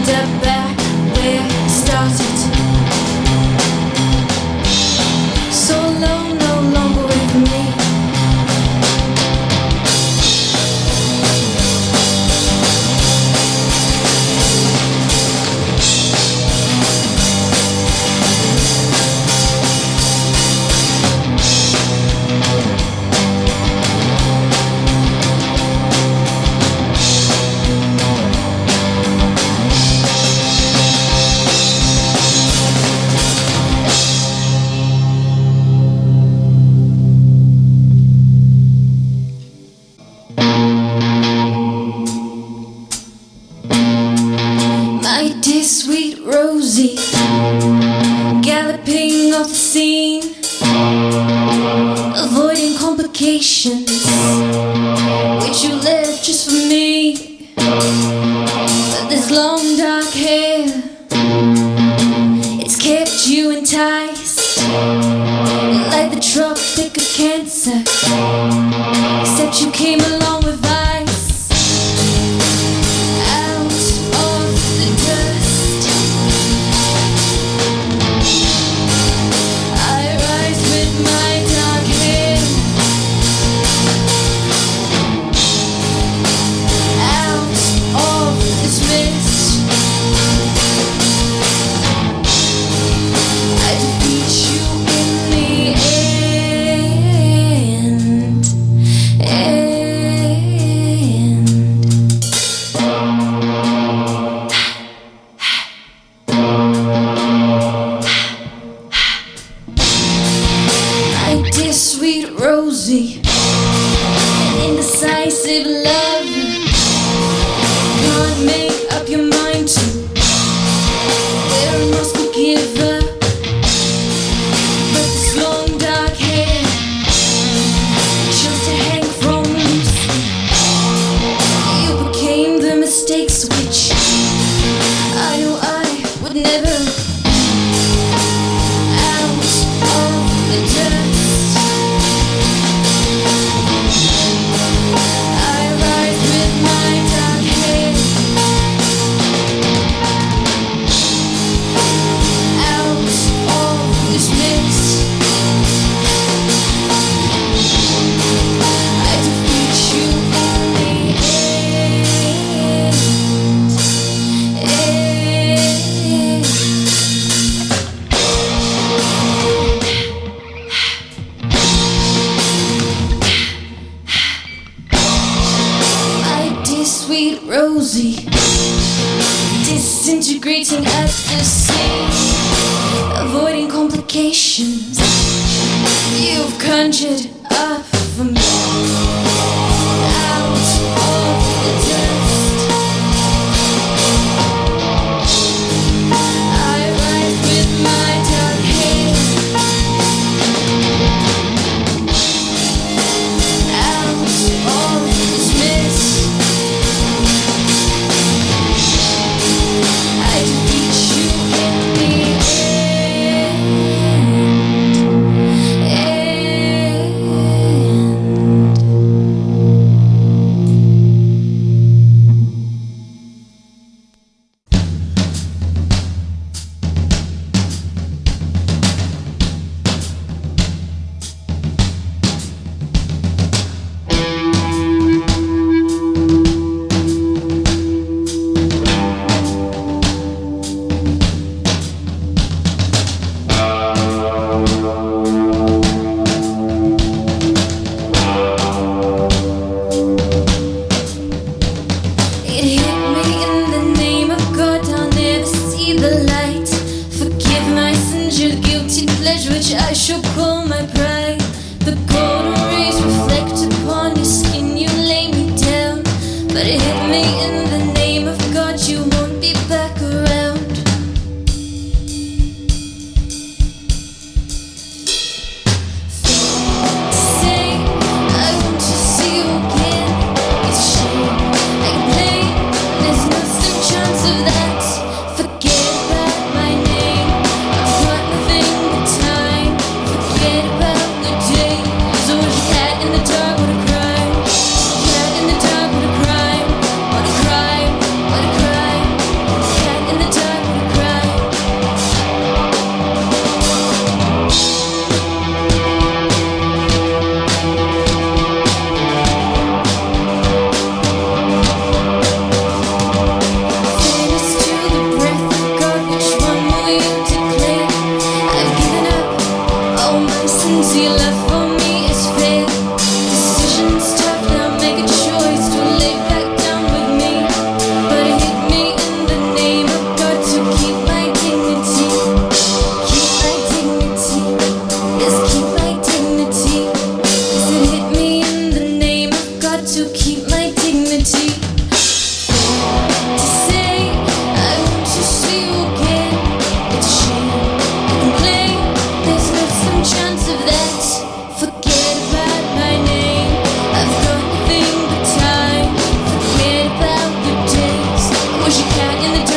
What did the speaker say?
up back where it started. So alone, no longer with me. My dear sweet Rosie, galloping off the scene, avoiding complications, which you left just for me. But this long dark hair, it's kept you enticed, like the Tropic of Cancer, except you came along with ice. Dear sweet Rosie, an indecisive love, can't make up your mind to where I must give up. But this long dark hair chose to hang from loose. You became the mistakes which I know I would never. Out of the dust, sweet Rosie, disintegrating at the seams, avoiding complications you've conjured up for me. Out of the dust, I rise with my dark hair. Out of this mist, I defeat you in the which I shall call my pride. The golden rays reflect upon your skin, you lay me down. But it hit me in the name of God, you won't be back around. Say, I want to see you again. It's a shame, I can play, there's no slim chance of that. Forget about my name, I've got nothing but time. Forget out in the dark.